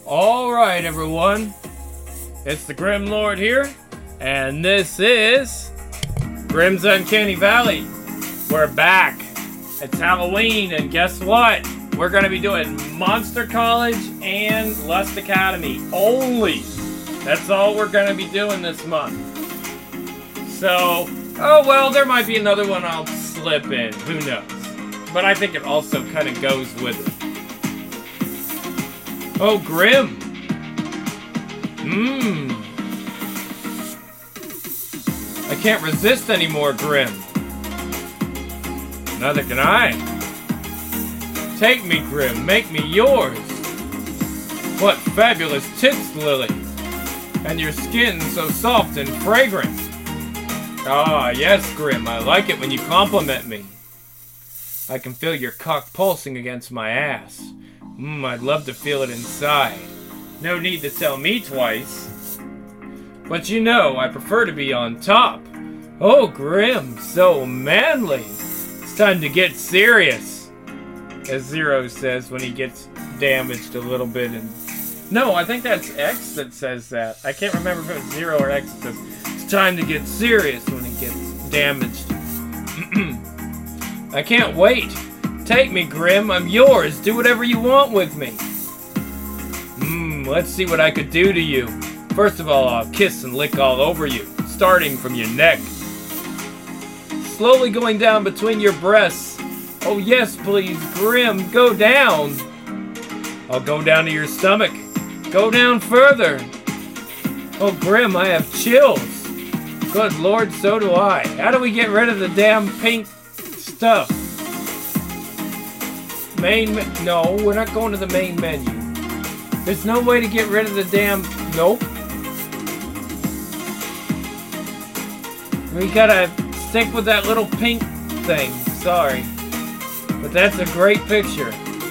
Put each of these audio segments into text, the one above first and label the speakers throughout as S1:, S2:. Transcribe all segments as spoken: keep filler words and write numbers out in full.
S1: Alright everyone, it's the Grim Lord here, and this is Grim's Uncanny Valley. We're back. It's Halloween, and guess what? We're going to be doing Monster College and Lust Academy only. That's all we're going to be doing this month. So, oh well, there might be another one I'll slip in. Who knows? But I think it also kind of goes with it. Oh, Grim. Mmm. I can't resist anymore, Grim. Neither can I. Take me, Grim. Make me yours. What fabulous tits, Lily. And your skin so soft and fragrant. Ah, yes, Grim. I like it when you compliment me. I can feel your cock pulsing against my ass. Mmm, I'd love to feel it inside. No need to tell me twice. But you know, I prefer to be on top. Oh, Grim, so manly. It's time to get serious. As Zero says when he gets damaged a little bit. And no, I think that's X that says that. I can't remember if it was Zero or X that says, it's time to get serious when he gets damaged. I can't wait. Take me, Grim. I'm yours. Do whatever you want with me. Mmm, let's see what I could do to you. First of all, I'll kiss and lick all over you, starting from your neck. Slowly going down between your breasts. Oh yes, please, Grim, go down. I'll go down to your stomach. Go down further. Oh, Grim, I have chills. Good Lord, so do I. How do we get rid of the damn pink stuff? Main me- No, we're not going to the main menu. There's no way to get rid of the damn... Nope. We gotta stick with that little pink thing. Sorry. But that's a great picture.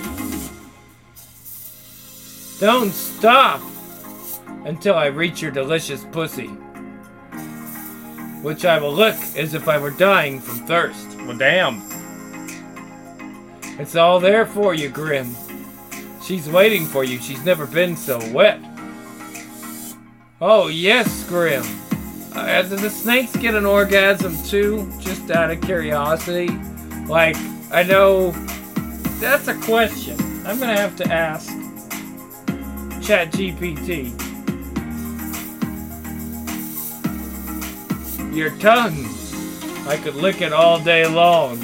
S1: Don't stop until I reach your delicious pussy. Which I will lick as if I were dying from thirst. Well, damn. It's all there for you, Grim. She's waiting for you. She's never been so wet. Oh, yes, Grim. Uh, do the snakes get an orgasm, too? Just out of curiosity. Like, I know... That's a question. I'm gonna have to ask ChatGPT. Your tongue. I could lick it all day long.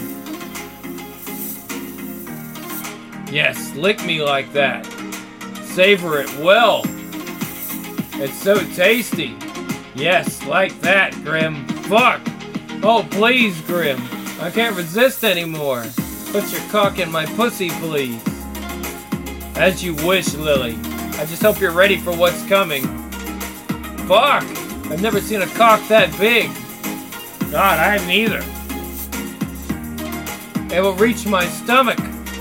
S1: Yes, lick me like that. Savor it well. It's so tasty. Yes, like that, Grim. Fuck. Oh, please, Grim. I can't resist anymore. Put your cock in my pussy, please. As you wish, Lily. I just hope you're ready for what's coming. Fuck. I've never seen a cock that big. God, I haven't either. It will reach my stomach.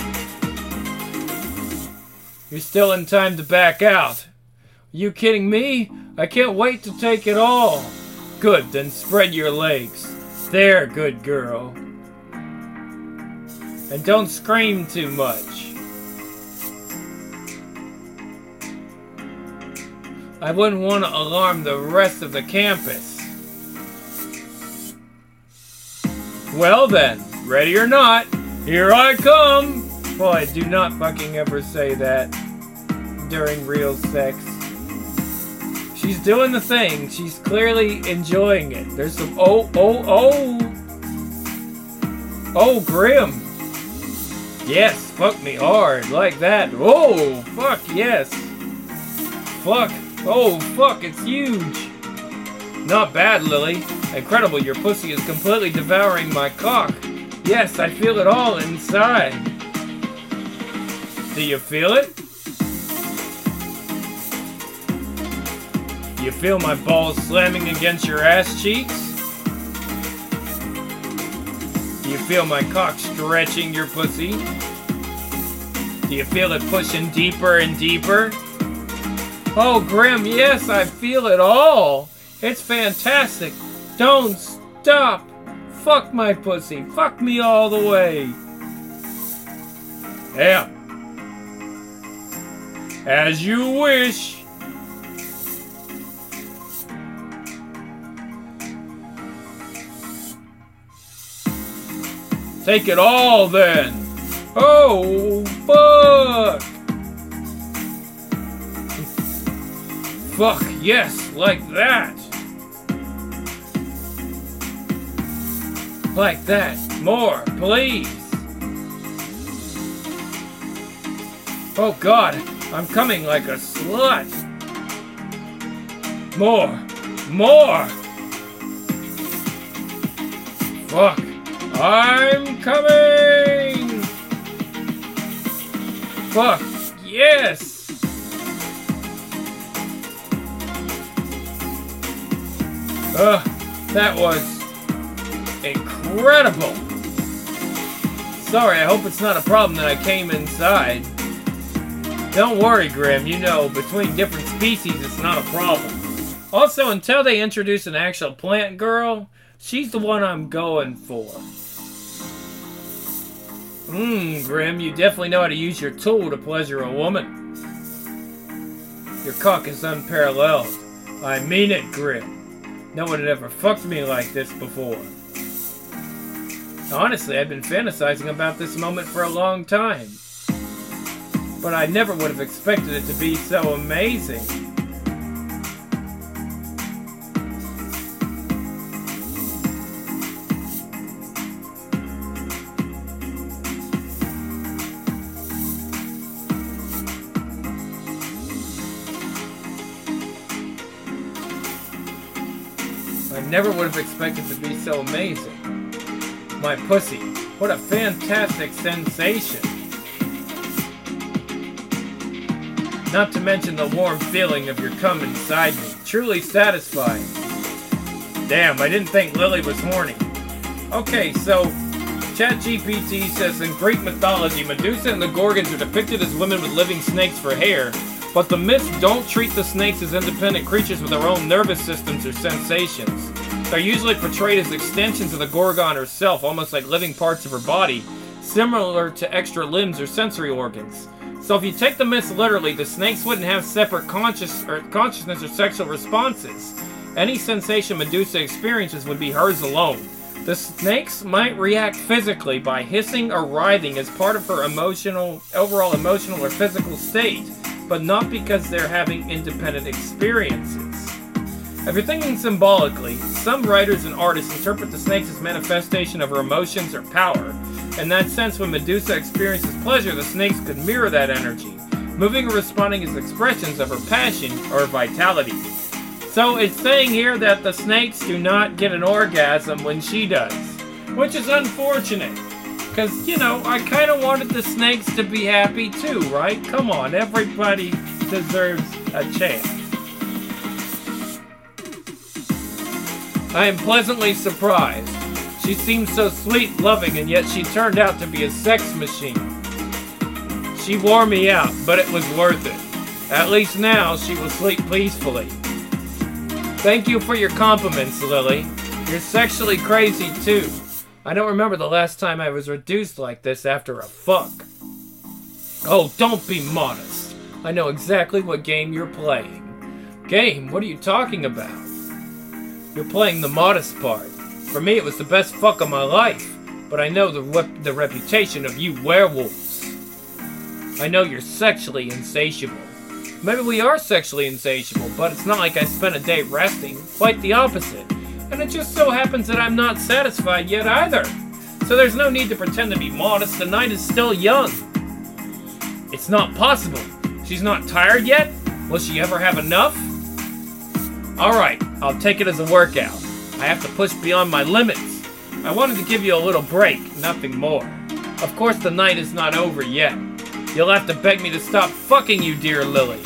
S1: You're still in time to back out. Are you kidding me? I can't wait to take it all. Good, then spread your legs. There, good girl. And don't scream too much. I wouldn't want to alarm the rest of the campus. Well then, ready or not, here I come! Boy, do not fucking ever say that during real sex. She's doing the thing. She's clearly enjoying it. There's some... Oh, oh, oh! Oh, Grim! Yes, fuck me hard. Like that. Oh, fuck, yes. Fuck. Oh, fuck, it's huge. Not bad, Lily. Incredible, your pussy is completely devouring my cock. Yes, I feel it all inside. Do you feel it? Do you feel my balls slamming against your ass cheeks? Do you feel my cock stretching your pussy? Do you feel it pushing deeper and deeper? Oh, Grim, yes, I feel it all. It's fantastic. Don't stop. Fuck my pussy. Fuck me all the way. Yeah. As you wish. Take it all then. Oh, fuck. Fuck, yes, like that. Like that. More, please. Oh God, I'm coming like a slut. More. More. Fuck. I'm coming. Fuck. Yes. Ugh, that was incredible. Sorry, I hope it's not a problem that I came inside. Don't worry, Grim. You know, between different species, it's not a problem. Also, until they introduce an actual plant girl, she's the one I'm going for. Mmm, Grim, you definitely know how to use your tool to pleasure a woman. Your cock is unparalleled. I mean it, Grim. No one had ever fucked me like this before. Honestly, I've been fantasizing about this moment for a long time. But I never would have expected it to be so amazing. I never would have expected it to be so amazing. My pussy, what a fantastic sensation. Not to mention the warm feeling of your cum inside me. Truly satisfying. Damn, I didn't think Lily was horny. Okay, so ChatGPT says in Greek mythology, Medusa and the Gorgons are depicted as women with living snakes for hair, but the myths don't treat the snakes as independent creatures with their own nervous systems or sensations. They're usually portrayed as extensions of the Gorgon herself, almost like living parts of her body, similar to extra limbs or sensory organs. So if you take the myths literally, the snakes wouldn't have separate conscious or consciousness or sexual responses. Any sensation Medusa experiences would be hers alone. The snakes might react physically by hissing or writhing as part of her emotional, overall emotional or physical state, but not because they're having independent experiences. If you're thinking symbolically, some writers and artists interpret the snakes as manifestation of her emotions or power. In that sense, when Medusa experiences pleasure, the snakes could mirror that energy, moving or responding as expressions of her passion or vitality. So it's saying here that the snakes do not get an orgasm when she does, which is unfortunate. Because, you know, I kind of wanted the snakes to be happy too, right? Come on, everybody deserves a chance. I am pleasantly surprised. She seemed so sweet, loving, and yet she turned out to be a sex machine. She wore me out, but it was worth it. At least now she will sleep peacefully. Thank you for your compliments, Lily. You're sexually crazy too. I don't remember the last time I was reduced like this after a fuck. Oh, don't be modest. I know exactly what game you're playing. Game? What are you talking about? You're playing the modest part. For me, it was the best fuck of my life. But I know the, rep the reputation of you werewolves. I know you're sexually insatiable. Maybe we are sexually insatiable, but it's not like I spent a day resting. Quite the opposite. And it just so happens that I'm not satisfied yet either. So there's no need to pretend to be modest. The night is still young. It's not possible. She's not tired yet? Will she ever have enough? Alright, I'll take it as a workout. I have to push beyond my limits. I wanted to give you a little break, nothing more. Of course the night is not over yet. You'll have to beg me to stop fucking you, dear Lily.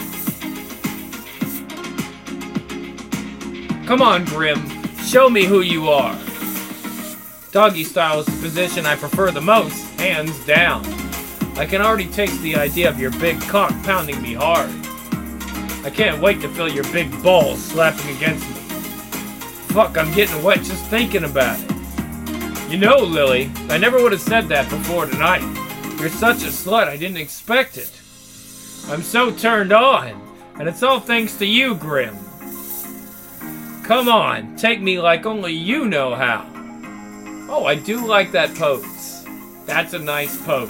S1: Come on, Grim. Show me who you are. Doggy style is the position I prefer the most, hands down. I can already taste the idea of your big cock pounding me hard. I can't wait to feel your big balls slapping against me. Fuck, I'm getting wet just thinking about it. You know, Lily, I never would have said that before tonight. You're such a slut, I didn't expect it. I'm so turned on. And it's all thanks to you, Grim. Come on, take me like only you know how. Oh, I do like that pose. That's a nice pose.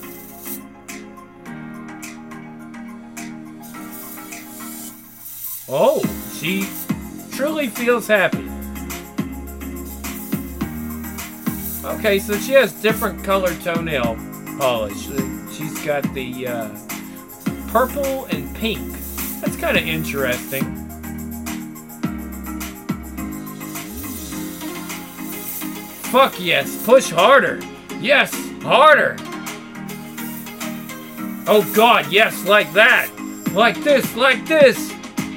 S1: Oh, she truly feels happy. Okay, so she has different colored toenail polish. She's got the uh, purple and pink. That's kind of interesting. Fuck yes, push harder. Yes, harder. Oh god, yes, like that. Like this, like this.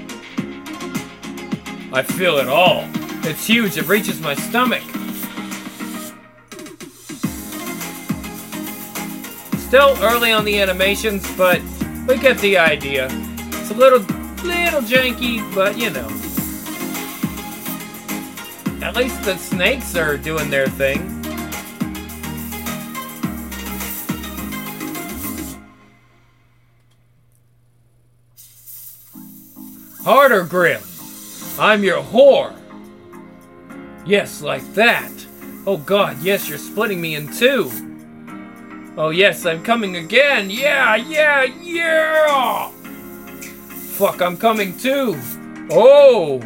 S1: I feel it all. It's huge, it reaches my stomach. Still early on the animations, but we get the idea. It's a little, little janky, but you know. At least the snakes are doing their thing. Harder, Grim. I'm your whore. Yes, like that. Oh god, yes, you're splitting me in two. Oh yes, I'm coming again. Yeah, yeah, yeah. Fuck, I'm coming too. Oh.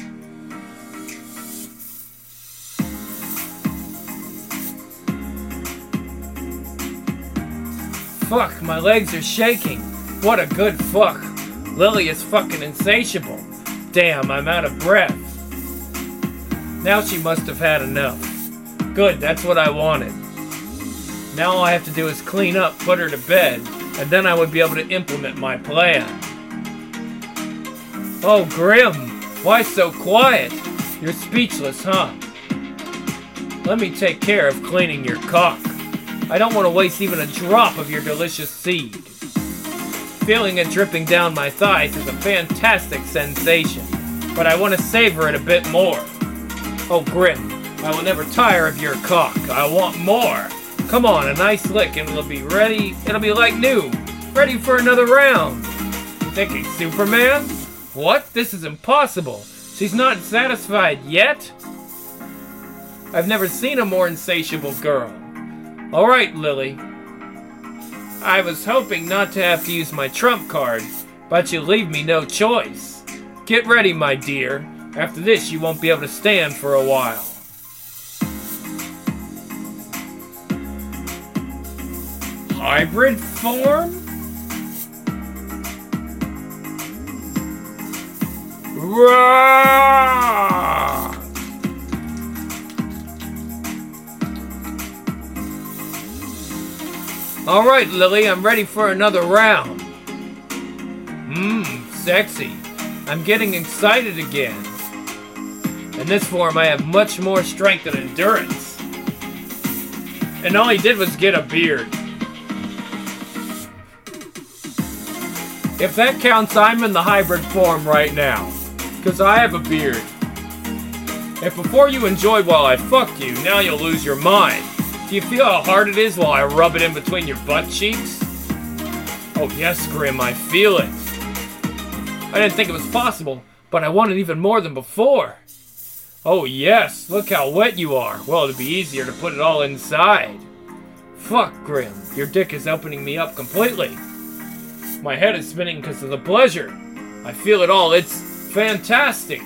S1: Fuck, my legs are shaking. What a good fuck. Lily is fucking insatiable. Damn, I'm out of breath. Now she must have had enough. Good, that's what I wanted. Now all I have to do is clean up, put her to bed, and then I would be able to implement my plan. Oh, Grim, why so quiet? You're speechless, huh? Let me take care of cleaning your cock. I don't want to waste even a drop of your delicious seed. Feeling it dripping down my thighs is a fantastic sensation, but I want to savor it a bit more. Oh, Grim, I will never tire of your cock. I want more. Come on, a nice lick and it'll be ready. It'll be like new. Ready for another round. You thinking Superman? What? This is impossible. She's not satisfied yet? I've never seen a more insatiable girl. Alright, Lily. I was hoping not to have to use my trump card, but you leave me no choice. Get ready, my dear. After this, you won't be able to stand for a while. Hybrid form? Rah! Alright, Lily, I'm ready for another round. Mmm, sexy. I'm getting excited again. In this form, I have much more strength and endurance. And all he did was get a beard. If that counts, I'm in the hybrid form right now. Because I have a beard. If before you enjoyed while I fucked you, now you'll lose your mind. Do you feel how hard it is while I rub it in between your butt cheeks? Oh yes, Grim, I feel it. I didn't think it was possible, but I want it even more than before. Oh yes, look how wet you are. Well, it'd be easier to put it all inside. Fuck, Grim, your dick is opening me up completely. My head is spinning because of the pleasure. I feel it all. It's fantastic.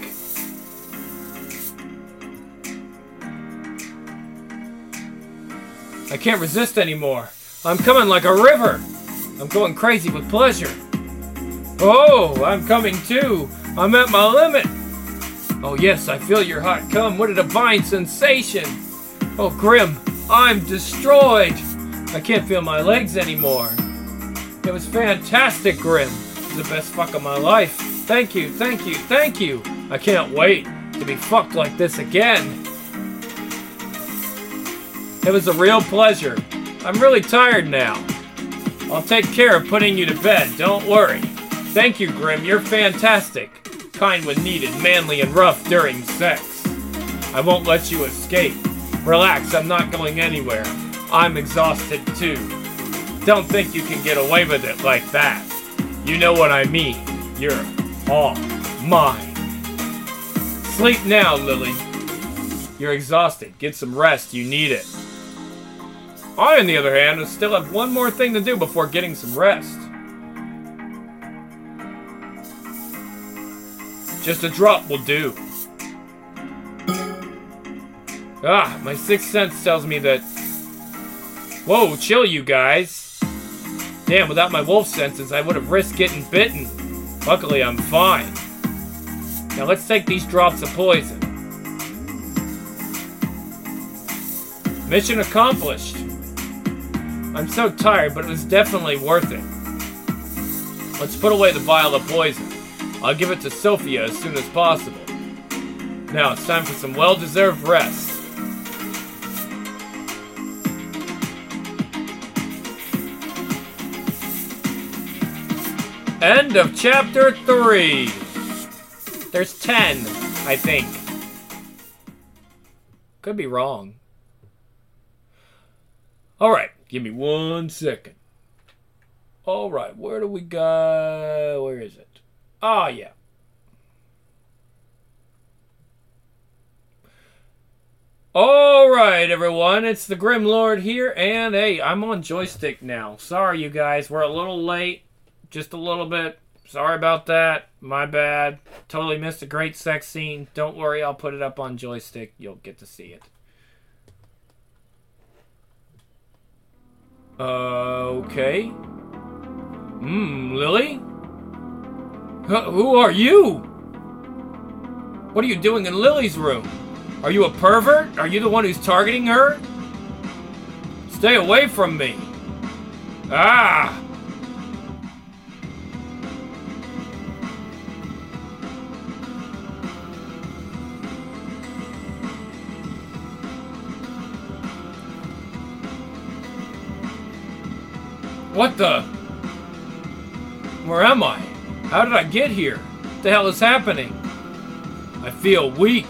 S1: I can't resist anymore. I'm coming like a river. I'm going crazy with pleasure. Oh, I'm coming too. I'm at my limit. Oh yes, I feel your hot cum. What a divine sensation. Oh, Grim, I'm destroyed. I can't feel my legs anymore. It was fantastic, Grim. It was the best fuck of my life. Thank you, thank you, thank you. I can't wait to be fucked like this again. It was a real pleasure. I'm really tired now. I'll take care of putting you to bed, don't worry. Thank you, Grim, you're fantastic. Kind when needed, manly and rough during sex. I won't let you escape. Relax, I'm not going anywhere. I'm exhausted too. Don't think you can get away with it like that. You know what I mean. You're all mine. Sleep now, Lily. You're exhausted. Get some rest. You need it. I, on the other hand, still have one more thing to do before getting some rest. Just a drop will do. Ah, my sixth sense tells me that... Whoa, chill, you guys. Damn, without my wolf senses, I would have risked getting bitten. Luckily, I'm fine. Now let's take these drops of poison. Mission accomplished. I'm so tired, but it was definitely worth it. Let's put away the vial of poison. I'll give it to Sophia as soon as possible. Now it's time for some well-deserved rest. End of chapter three. There's ten, I think. Could be wrong. Alright, give me one second. Alright, where do we go? Where is it? Ah, yeah. Alright, everyone, it's the Grim Lord here, and hey, I'm on joystick now. Sorry, you guys, we're a little late. Just a little bit. Sorry about that. My bad. Totally missed a great sex scene. Don't worry, I'll put it up on joystick. You'll get to see it. Uh, okay. Hmm, Lily? H- who are you? What are you doing in Lily's room? Are you a pervert? Are you the one who's targeting her? Stay away from me. Ah! What the? Where am I? How did I get here? What the hell is happening? I feel weak.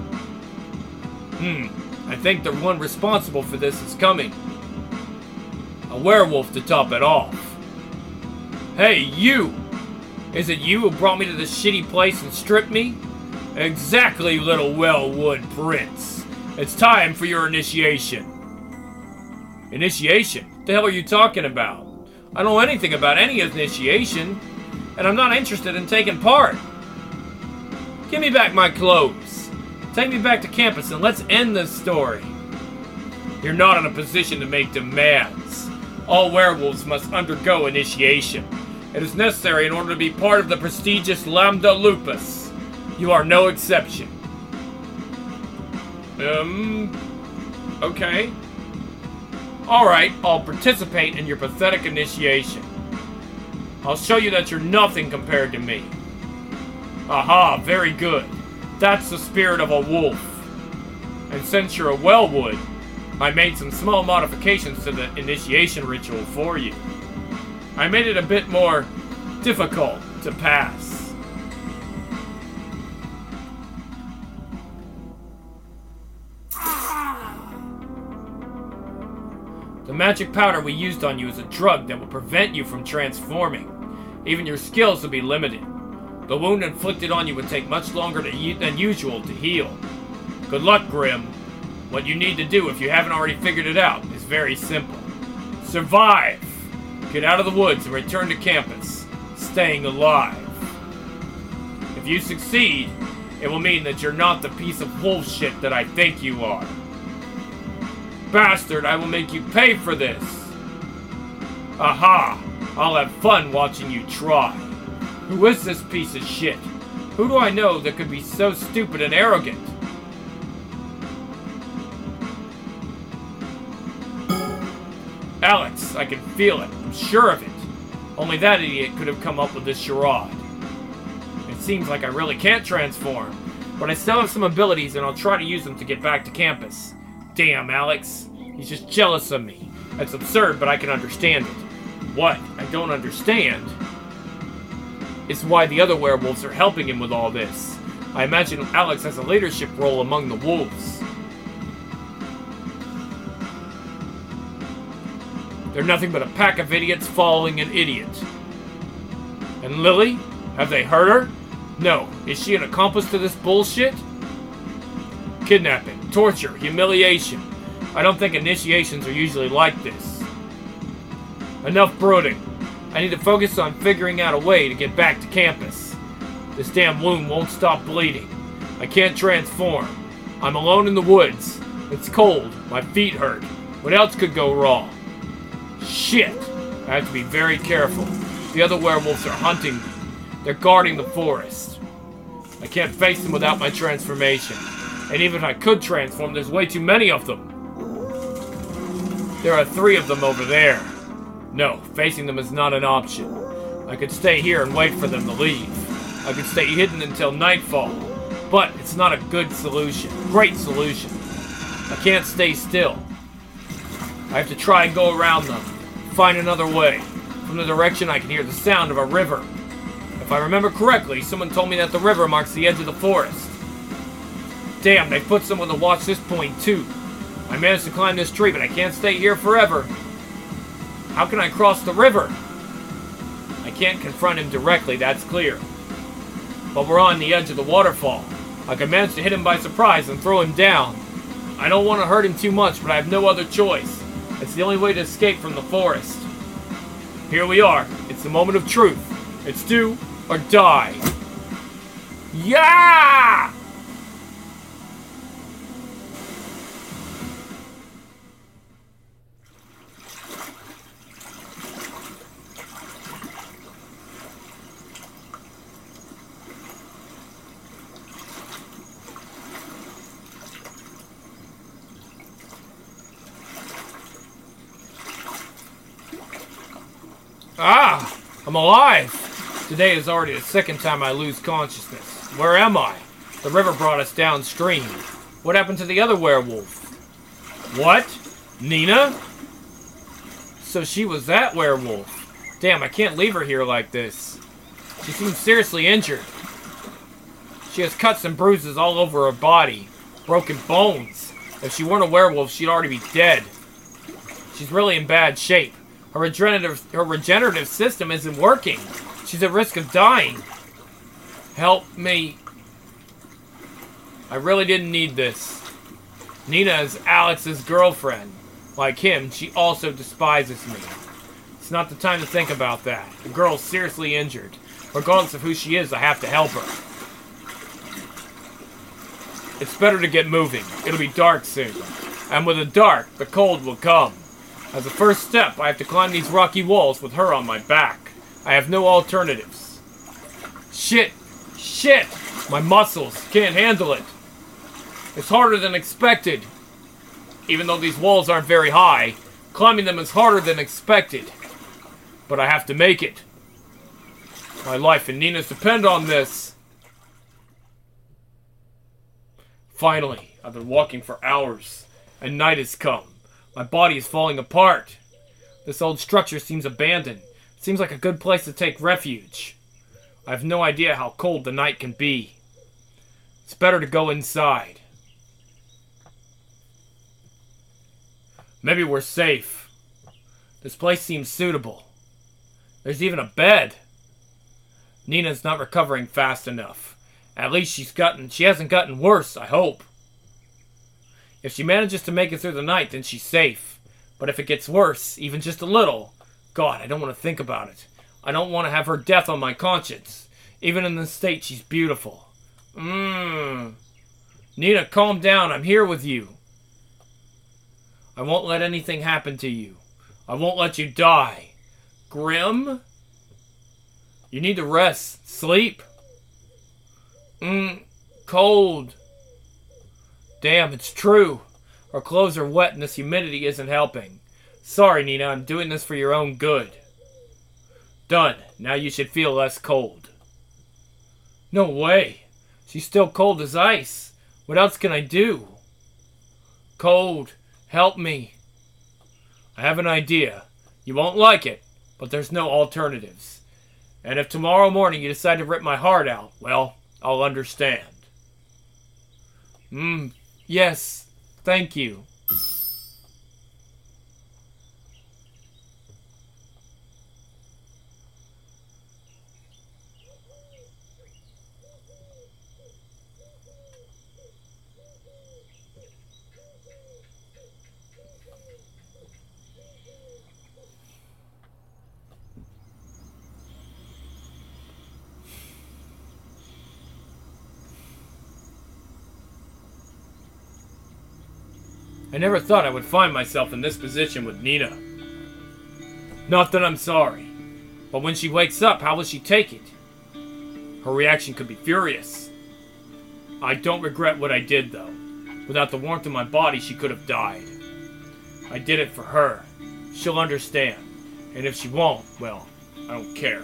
S1: Hmm, I think the one responsible for this is coming. A werewolf to top it off. Hey, you! Is it you who brought me to this shitty place and stripped me? Exactly, little Wellwood Prince. It's time for your initiation. Initiation? What the hell are you talking about? I don't know anything about any initiation, and I'm not interested in taking part. Give me back my clothes. Take me back to campus and let's end this story. You're not in a position to make demands. All werewolves must undergo initiation. It is necessary in order to be part of the prestigious Lambda Lupus. You are no exception. Um, okay. Alright, I'll participate in your pathetic initiation. I'll show you that you're nothing compared to me. Aha, very good. That's the spirit of a wolf. And since you're a Wellwood, I made some small modifications to the initiation ritual for you. I made it a bit more difficult to pass. The magic powder we used on you is a drug that will prevent you from transforming. Even your skills will be limited. The wound inflicted on you would take much longer to than usual to heal. Good luck, Grim. What you need to do, if you haven't already figured it out, is very simple. Survive! Get out of the woods and return to campus, staying alive. If you succeed, it will mean that you're not the piece of wolf shit that I think you are. Bastard, I will make you pay for this! Aha! I'll have fun watching you try. Who is this piece of shit? Who do I know that could be so stupid and arrogant? Alex, I can feel it. I'm sure of it. Only that idiot could have come up with this charade. It seems like I really can't transform, but I still have some abilities and I'll try to use them to get back to campus. Damn, Alex. He's just jealous of me. That's absurd, but I can understand it. What I don't understand is why the other werewolves are helping him with all this. I imagine Alex has a leadership role among the wolves. They're nothing but a pack of idiots following an idiot. And Lily? Have they hurt her? No. Is she an accomplice to this bullshit? Kidnapping, torture, humiliation. I don't think initiations are usually like this. Enough brooding. I need to focus on figuring out a way to get back to campus. This damn wound won't stop bleeding. I can't transform. I'm alone in the woods. It's cold. My feet hurt. What else could go wrong? Shit! I have to be very careful. The other werewolves are hunting me. They're guarding the forest. I can't face them without my transformation. And even if I could transform, there's way too many of them. There are three of them over there. No, facing them is not an option. I could stay here and wait for them to leave. I could stay hidden until nightfall. But it's not a good solution. Great solution. I can't stay still. I have to try and go around them. Find another way. From the direction I can hear the sound of a river. If I remember correctly, someone told me that the river marks the edge of the forest. Damn, they put someone to watch this point too. I managed to climb this tree, but I can't stay here forever. How can I cross the river? I can't confront him directly, that's clear. But we're on the edge of the waterfall. I can manage to hit him by surprise and throw him down. I don't want to hurt him too much, but I have no other choice. It's the only way to escape from the forest. Here we are. It's the moment of truth. It's do or die. Yeah! Ah! I'm alive! Today is already the second time I lose consciousness. Where am I? The river brought us downstream. What happened to the other werewolf? What? Nina? So she was that werewolf. Damn, I can't leave her here like this. She seems seriously injured. She has cuts and bruises all over her body. Broken bones. If she weren't a werewolf, she'd already be dead. She's really in bad shape. Her regenerative, her regenerative system isn't working. She's at risk of dying. Help me. I really didn't need this. Nina is Alex's girlfriend. Like him, she also despises me. It's not the time to think about that. The girl's seriously injured. Regardless of who she is, I have to help her. It's better to get moving. It'll be dark soon. And with the dark, the cold will come. As a first step, I have to climb these rocky walls with her on my back. I have no alternatives. Shit! Shit! My muscles can't handle it. It's harder than expected. Even though these walls aren't very high, climbing them is harder than expected. But I have to make it. My life and Nina's depend on this. Finally, I've been walking for hours, and night has come. My body is falling apart. This old structure seems abandoned. It seems like a good place to take refuge. I have no idea how cold the night can be. It's better to go inside. Maybe we're safe. This place seems suitable. There's even a bed. Nina's not recovering fast enough. At least she's gotten, she hasn't gotten worse, I hope. If she manages to make it through the night, then she's safe. But if it gets worse, even just a little, God, I don't want to think about it. I don't want to have her death on my conscience. Even in this state, she's beautiful. Mmm. Nina, calm down. I'm here with you. I won't let anything happen to you. I won't let you die. Grim? You need to rest. Sleep. Mmm. Cold. Damn, it's true. Our clothes are wet and this humidity isn't helping. Sorry, Nina, I'm doing this for your own good. Done. Now you should feel less cold. No way. She's still cold as ice. What else can I do? Cold. Help me. I have an idea. You won't like it, but there's no alternatives. And if tomorrow morning you decide to rip my heart out, well, I'll understand. Mmm. Yes, thank you. I never thought I would find myself in this position with Nina. Not that I'm sorry, but when she wakes up, how will she take it? Her reaction could be furious. I don't regret what I did, though. Without the warmth of my body, she could have died. I did it for her. She'll understand. And if she won't, well, I don't care.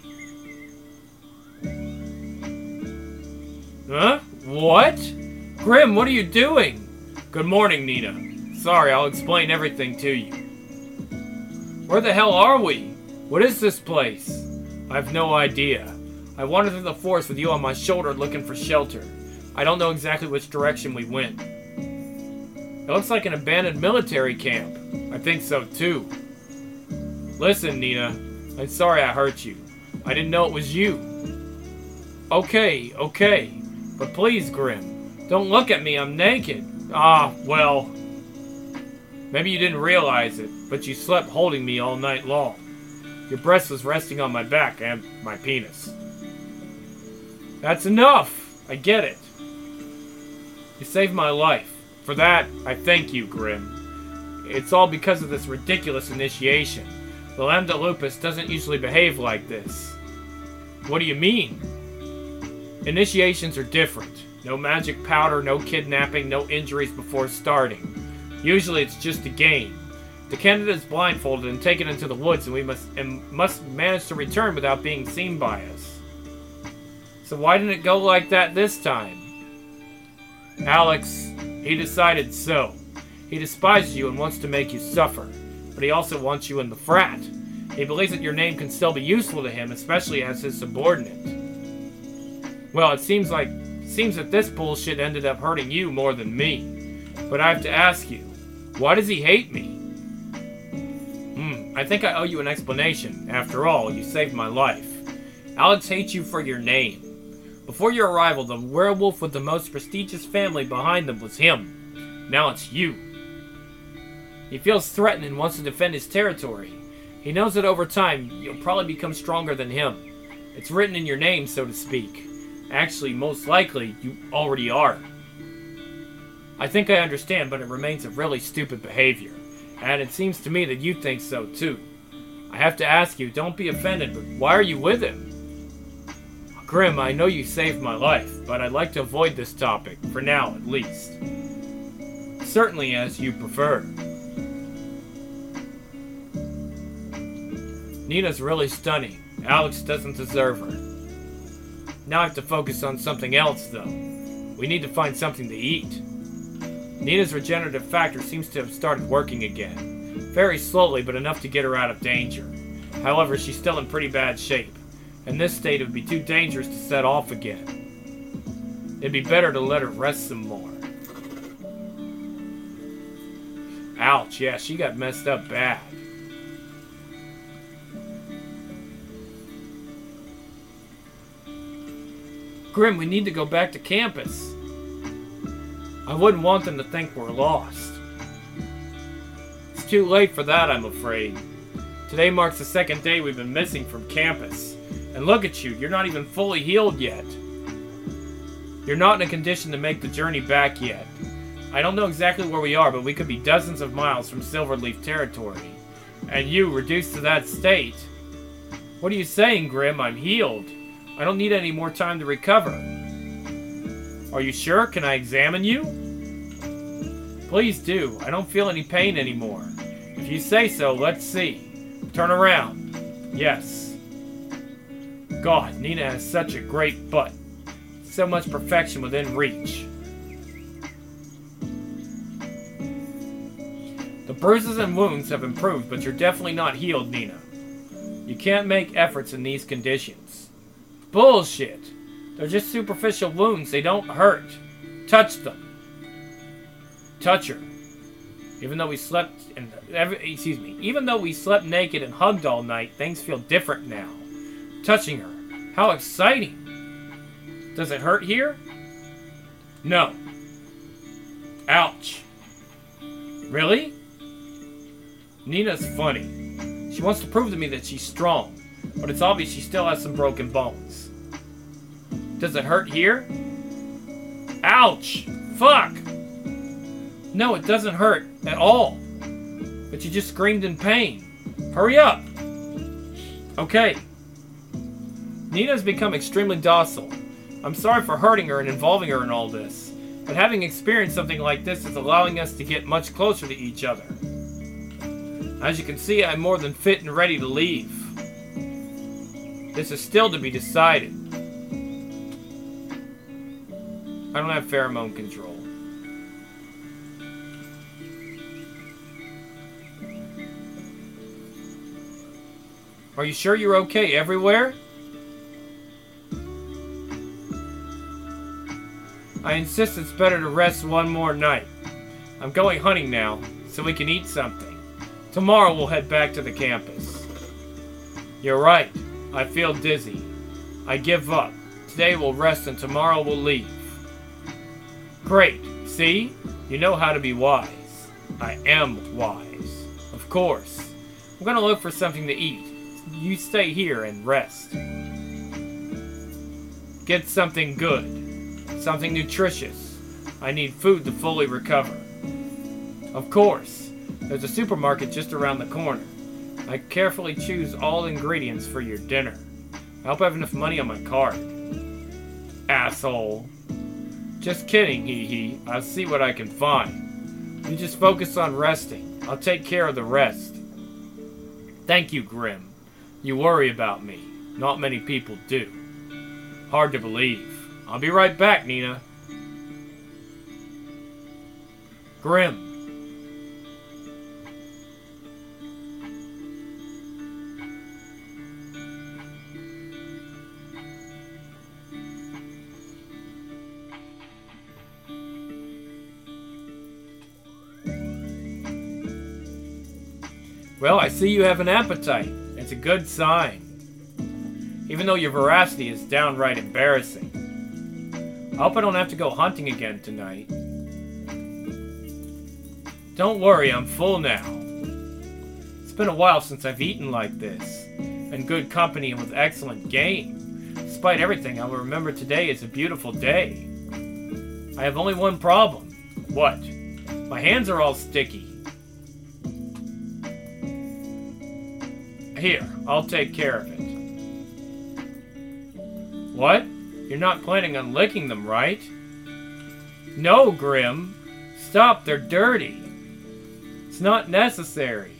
S1: Huh? What? Grim, what are you doing? Good morning, Nina. Sorry, I'll explain everything to you. Where the hell are we? What is this place? I have no idea. I wandered through the forest with you on my shoulder looking for shelter. I don't know exactly which direction we went. It looks like an abandoned military camp. I think so too. Listen, Nina. I'm sorry I hurt you. I didn't know it was you. Okay, okay. But please, Grim, don't look at me, I'm naked. Ah, well. Maybe you didn't realize it, but you slept holding me all night long. Your breast was resting on my back and my penis. That's enough! I get it. You saved my life. For that, I thank you, Grim. It's all because of this ridiculous initiation. The Lambda Lupus doesn't usually behave like this. What do you mean? Initiations are different. No magic powder, no kidnapping, no injuries before starting. Usually it's just a game. The candidate is blindfolded and taken into the woods, and we must and must manage to return without being seen by us. So why didn't it go like that this time? Alex, he decided so. He despises you and wants to make you suffer, but he also wants you in the frat. He believes that your name can still be useful to him, especially as his subordinate. Well, it seems like seems that this bullshit ended up hurting you more than me. But I have to ask you, why does he hate me? Hmm, I think I owe you an explanation. After all, you saved my life. Alex hates you for your name. Before your arrival, the werewolf with the most prestigious family behind them was him. Now it's you. He feels threatened and wants to defend his territory. He knows that over time, you'll probably become stronger than him. It's written in your name, so to speak. Actually, most likely, you already are. I think I understand, but it remains a really stupid behavior. And it seems to me that you think so, too. I have to ask you, don't be offended, but why are you with him? Grim, I know you saved my life, but I'd like to avoid this topic, for now at least. Certainly as you prefer. Nina's really stunning. Alex doesn't deserve her. Now I have to focus on something else, though. We need to find something to eat. Nina's regenerative factor seems to have started working again. Very slowly, but enough to get her out of danger. However, she's still in pretty bad shape. In this state, it would be too dangerous to set off again. It'd be better to let her rest some more. Ouch, yeah, she got messed up bad. Grim, we need to go back to campus. I wouldn't want them to think we're lost. It's too late for that, I'm afraid. Today marks the second day we've been missing from campus. And look at you, you're not even fully healed yet. You're not in a condition to make the journey back yet. I don't know exactly where we are, but we could be dozens of miles from Silverleaf territory. And you, reduced to that state. What are you saying, Grim? I'm healed. I don't need any more time to recover. Are you sure? Can I examine you? Please do. I don't feel any pain anymore. If you say so, let's see. Turn around. Yes. God, Nina has such a great butt. So much perfection within reach. The bruises and wounds have improved, but you're definitely not healed, Nina. You can't make efforts in these conditions. Bullshit. They're just superficial wounds. They don't hurt. Touch them. Touch her. Even though we slept and excuse me, even though we slept naked and hugged all night, things feel different now. Touching her. How exciting. Does it hurt here? No. Ouch. Really? Nina's funny. She wants to prove to me that she's strong, but it's obvious she still has some broken bones. Does it hurt here? Ouch! Fuck! No, it doesn't hurt at all. But you just screamed in pain. Hurry up! Okay. Nina's become extremely docile. I'm sorry for hurting her and involving her in all this, but having experienced something like this is allowing us to get much closer to each other. As you can see, I'm more than fit and ready to leave. This is still to be decided. I don't have pheromone control. Are you sure you're okay everywhere? I insist it's better to rest one more night. I'm going hunting now, so we can eat something. Tomorrow we'll head back to the campus. You're right. I feel dizzy. I give up. Today we'll rest and tomorrow we'll leave. Great. See? You know how to be wise. I am wise. Of course. I'm gonna look for something to eat. You stay here and rest. Get something good. Something nutritious. I need food to fully recover. Of course. There's a supermarket just around the corner. I carefully choose all ingredients for your dinner. I hope I have enough money on my card. Asshole. Just kidding, hee hee. I'll see what I can find. You just focus on resting. I'll take care of the rest. Thank you, Grim. You worry about me. Not many people do. Hard to believe. I'll be right back, Nina. Grim. Well, I see you have an appetite. It's a good sign. Even though your voracity is downright embarrassing. I hope I don't have to go hunting again tonight. Don't worry, I'm full now. It's been a while since I've eaten like this. In good company and with excellent game. Despite everything, I will remember today is a beautiful day. I have only one problem. What? My hands are all sticky. Here, I'll take care of it. What? You're not planning on licking them, right? No, Grim. Stop, they're dirty. It's not necessary.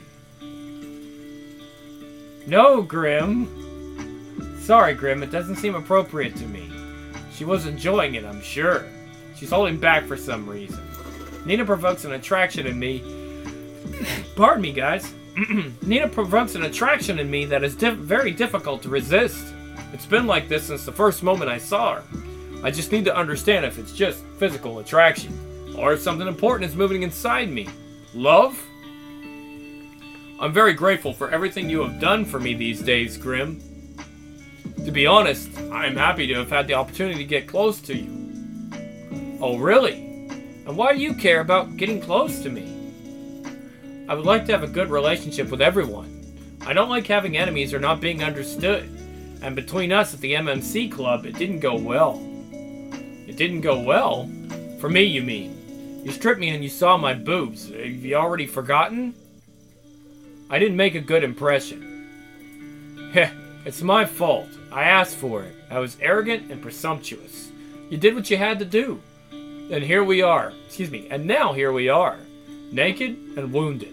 S1: No, Grim. Sorry, Grim, it doesn't seem appropriate to me. She was enjoying it, I'm sure. She's holding back for some reason. Nina provokes an attraction in me. Pardon me, guys. Nina provokes an attraction in me that is diff very difficult to resist. It's been like this since the first moment I saw her. I just need to understand if it's just physical attraction, or if something important is moving inside me. Love? I'm very grateful for everything you have done for me these days, Grim. To be honest, I'm happy to have had the opportunity to get close to you. Oh, really? And why do you care about getting close to me? I would like to have a good relationship with everyone. I don't like having enemies or not being understood. And between us at the M M C Club, it didn't go well. It didn't go well? For me, you mean. You stripped me and you saw my boobs. Have you already forgotten? I didn't make a good impression. Heh, it's my fault. I asked for it. I was arrogant and presumptuous. You did what you had to do. And here we are. Excuse me. And now here we are. Naked and wounded.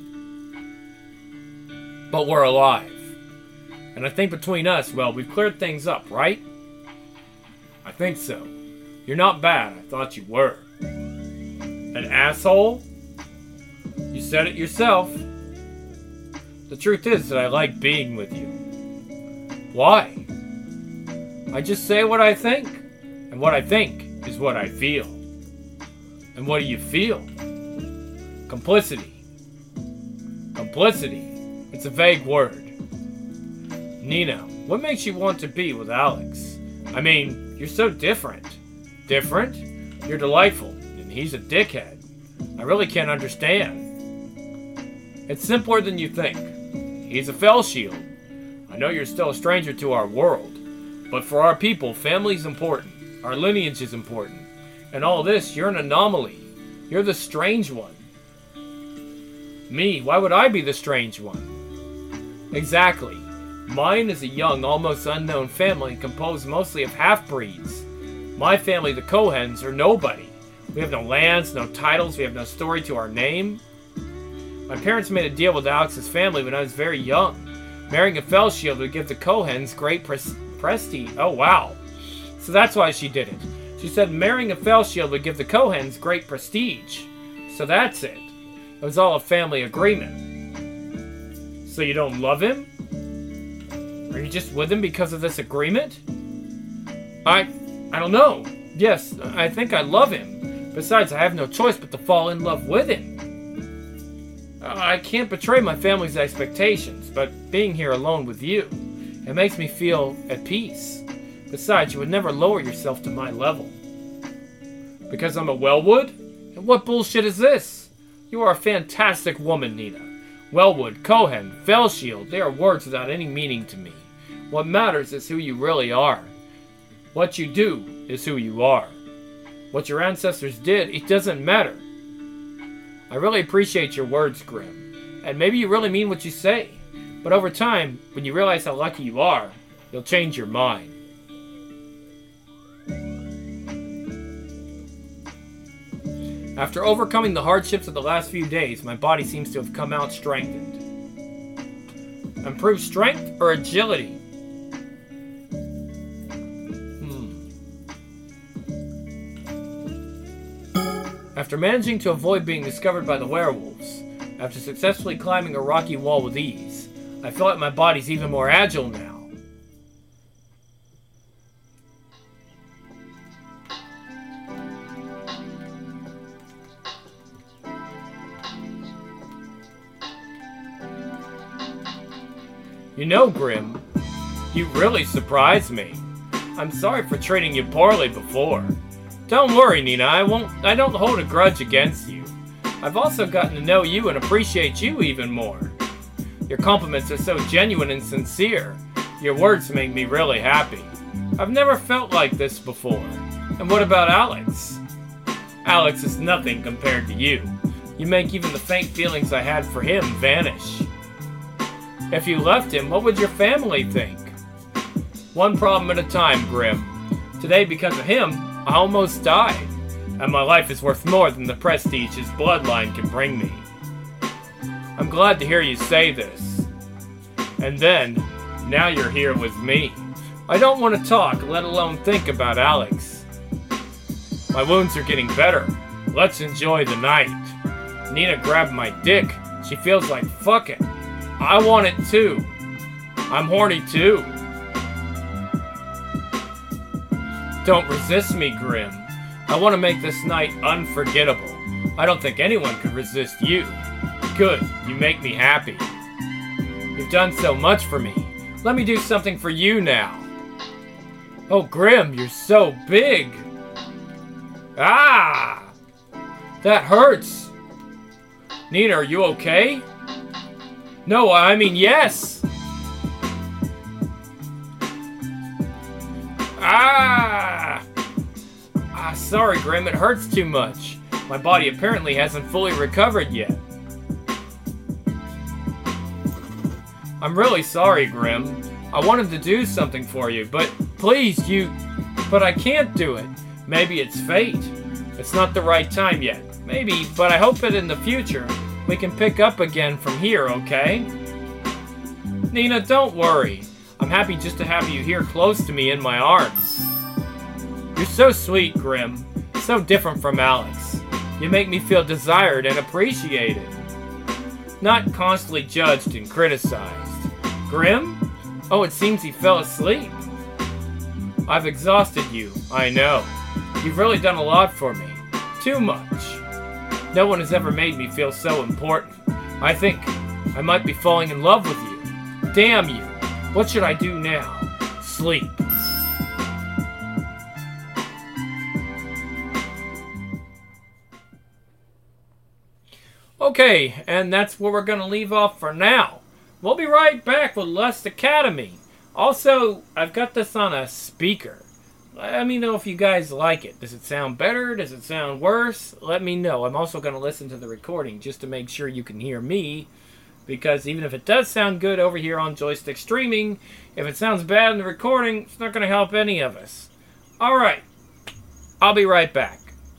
S1: But we're alive. And I think between us, well, we've cleared things up, right? I think so. You're not bad. I thought you were. An asshole? You said it yourself. The truth is that I like being with you. Why? I just say what I think. And what I think is what I feel. And what do you feel? Complicity. Complicity. It's a vague word. Nina, what makes you want to be with Alex? I mean, you're so different. Different? You're delightful, and he's a dickhead. I really can't understand. It's simpler than you think. He's a fell shield. I know you're still a stranger to our world, but for our people, family's important. Our lineage is important. And all this, you're an anomaly. You're the strange one. Me, why would I be the strange one? Exactly. Mine is a young, almost unknown family composed mostly of half-breeds. My family, the Cohens, are nobody. We have no lands, no titles, we have no story to our name. My parents made a deal with Alex's family when I was very young. Marrying a Fellshield would give the Cohens great pres prestige. Oh, wow. So that's why she did it. She said marrying a Fellshield would give the Cohens great prestige. So that's it. It was all a family agreement. So you don't love him? Are you just with him because of this agreement? I... I don't know. Yes, I think I love him. Besides, I have no choice but to fall in love with him. I can't betray my family's expectations, but being here alone with you, it makes me feel at peace. Besides, you would never lower yourself to my level. Because I'm a Wellwood? And what bullshit is this? You are a fantastic woman, Nina. Wellwood, Cohen, Fellshield, they are words without any meaning to me. What matters is who you really are. What you do is who you are. What your ancestors did, it doesn't matter. I really appreciate your words, Grim. And maybe you really mean what you say. But over time, when you realize how lucky you are, you'll change your mind. After overcoming the hardships of the last few days, my body seems to have come out strengthened. Improved strength or agility? After managing to avoid being discovered by the werewolves, after successfully climbing a rocky wall with ease, I feel like my body's even more agile now. You know, Grim, you really surprised me. I'm sorry for treating you poorly before. Don't worry, Nina, I won't I don't hold a grudge against you. I've also gotten to know you and appreciate you even more. Your compliments are so genuine and sincere. Your words make me really happy. I've never felt like this before. And what about Alex? Alex is nothing compared to you. You make even the faint feelings I had for him vanish. If you left him, what would your family think? One problem at a time, Grim. Today, because of him, I almost died, and my life is worth more than the prestige his bloodline can bring me. I'm glad to hear you say this. And then, now you're here with me. I don't want to talk, let alone think about Alex. My wounds are getting better. Let's enjoy the night. Nina grabbed my dick. She feels like fucking. I want it too. I'm horny too. Don't resist me, Grim. I want to make this night unforgettable. I don't think anyone could resist you. Good, you make me happy. You've done so much for me. Let me do something for you now. Oh, Grim, you're so big. Ah! That hurts. Nina, are you okay? No, I mean yes. Ah! Ah, sorry, Grim, it hurts too much. My body apparently hasn't fully recovered yet. I'm really sorry, Grim. I wanted to do something for you, but please, you... But I can't do it. Maybe it's fate. It's not the right time yet. Maybe, but I hope that in the future, we can pick up again from here, okay? Nina, don't worry. I'm happy just to have you here close to me in my arms. You're so sweet, Grim. So different from Alex. You make me feel desired and appreciated. Not constantly judged and criticized. Grim? Oh, it seems he fell asleep. I've exhausted you, I know. You've really done a lot for me. Too much. No one has ever made me feel so important. I think I might be falling in love with you. Damn you. What should I do now? Sleep. Okay, and that's where we're going to leave off for now. We'll be right back with Lust Academy. Also, I've got this on a speaker. let me know if you guys like it. Does it sound better? Does it sound worse? Let me know. I'm also going to listen to the recording just to make sure you can hear me, because even if it does sound good over here on Joystick Streaming, if it sounds bad in the recording, it's not going to help any of us. Alright, I'll be right back.